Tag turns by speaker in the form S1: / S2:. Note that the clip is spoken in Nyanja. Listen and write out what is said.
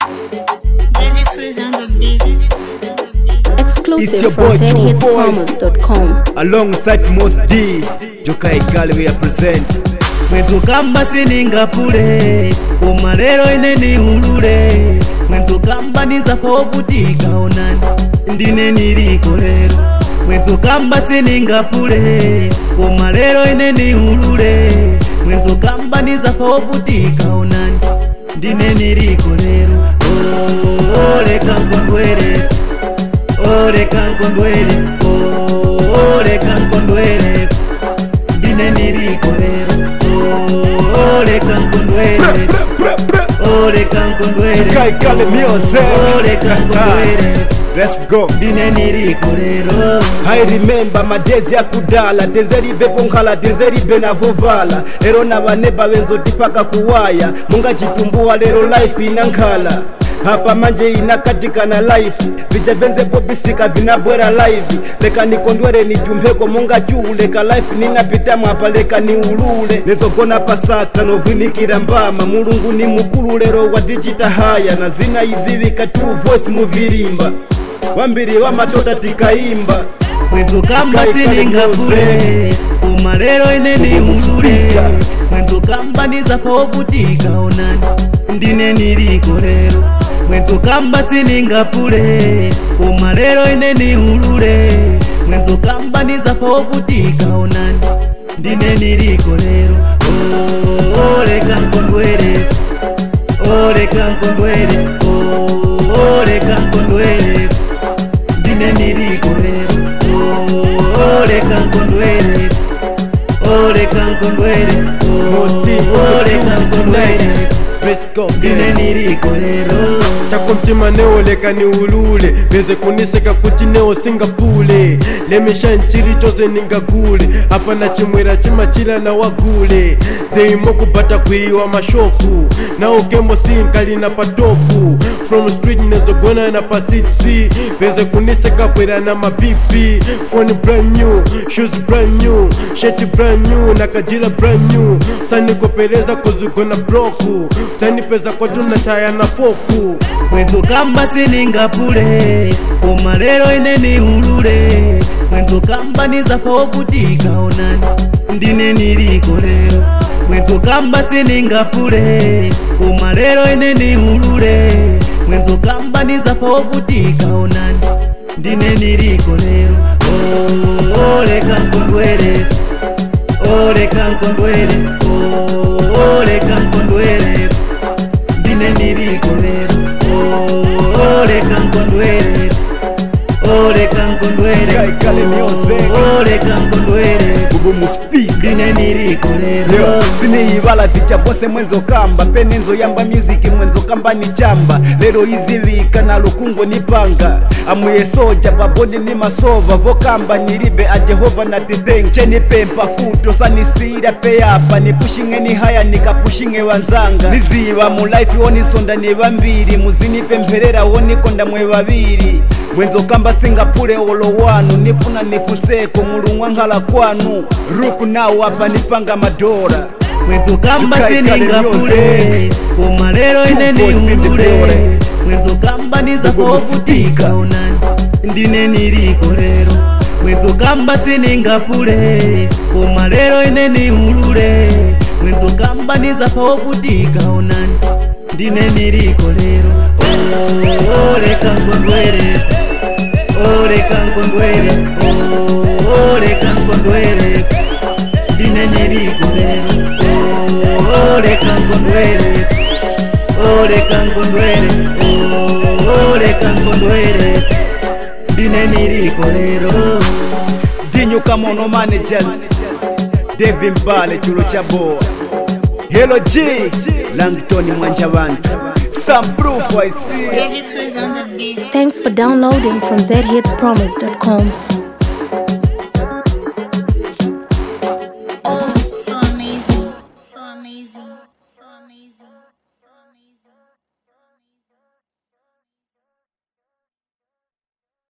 S1: Exclusive from ZHitsPromise.com.
S2: Alongside Most D, Joka Ikali we represent.
S3: Mwenzo kamba siningapule, umalero ineni ulule. Mwenzo kamba nizafa ovutika onani, ndine niliko lero. Mwenzo kamba siningapule, umalero ineni ulule. Mwenzo kamba nizafa ovutika onani, ndine niliko lero. Ole kankondwele, ole kankondwele, ole kankondwele, ndine niliko lero. Ole kankondwele, ole kankondwele,
S2: Joka Ikali music.
S3: ole kankondwele,
S2: Let's go.
S3: ndine niliko lero.
S2: I remember madezi ya kudala, denzeribe ponkhala, denzeribe na vovala. Ero na vaneba wenzo tifaka kuwaya, munga chitumbuwa lero life inankhala. Hapa manje inakatika na life, vija venze pobisika vinabwera live. Leka nikondwere ni jumbeko munga chule, ka life ninapita mwapa leka ni ulule. Nezogona pasaka novinikira mbama, mulungu ni mukulu lero wa digital haya. Na zina izivika tu voice muvirimba, wambiri wa matota tikaimba.
S3: Mwenzo kamba siningapule, umalero ineni ulule. Mwenzo kamba nizafa ovutika onani, ndine niliko lero. Mwenzo kamba siningapule, umalero ineni ulule. Mwenzo kamba nizafa ovutika onani, ndine niliko lero. Ole kankondwele, ole kankondwele, ole kankondwele, ndine niliko lero. Ole kankondwele, ole kankondwele, ole kankondwele,
S2: Let's go.
S3: ndine niliko lero.
S4: chako mtima neoleka ni ulule, beze kuniseka kuti neo singapule. Lemesha nchili chose ningagule, hapa na chimwera chimachila na wagule. Theimo kubata kwiliwa mashoku, na ukemo sinkali na patopu. From street nezogona na pasitsi, beze kuniseka kwera na mabibi. Phone brand new, shoes brand new, sheti brand new, na kajila brand new. Sani kopeleza kuzugona broku, tani peza kwa juna chaya na foku.
S3: Mwenzo kamba siningapule, umalero ineni ulule. Mwenzo kamba nizafa ovutika onani, ndine niliko lero. Mwenzo kamba siningapule, umalero ineni ulule. Mwenzo kamba nizafa ovutika onani, ndine niliko lero. Ole kankondwele, ole kankondwele, ole kankondwele, ndine niliko lero. Ole kankondwele, ole kankondwele,
S2: Joka Ikali music.
S3: ole kankondwele,
S2: Bubu muspika.
S3: ndine niliko lero.
S2: Yo, siniibala vicha pose mwenzo kamba, penenzo yamba music mwenzo kamba ni chamba. Lero izivika na lukungo nipanga, amuye soja vaboni ni masova. Vokamba niribe a Jehova na titeng, cheni pempa futo sanisira peyapa. Ni pushinge ni haya nikapushinge wanzanga, niziva mu life onisonda ni vambiri. Muzinipe mperera onikonda mwe vaviri. Mwenzo kamba singapule olo wanu, nifuna nifuseko mulungu angala kwanu. Ruku nao hapa nipanga madora.
S3: Mwenzo kamba
S2: Joka Ikali
S3: siningapule, umalero ineni ulule. Mwenzo kamba nizafa ovutika onani, ndine niliko lero. Mwenzo kamba siningapule, umalero ineni ulule. Mwenzo kamba nizafa ovutika onani, ndine niliko lero. Ole kankondwele, ole kankondwele, ole kankondwele, ndine niliko lero. Ole kankondwele, ole kankondwele, ole kankondwele, ndine niliko lero.
S2: Dinyo Kamono managers, David Mbale chulo cha boa. Hello G, Langton Mwanja Bantu. Some proof I see.
S1: Thanks for downloading from ZHitsPromise.com.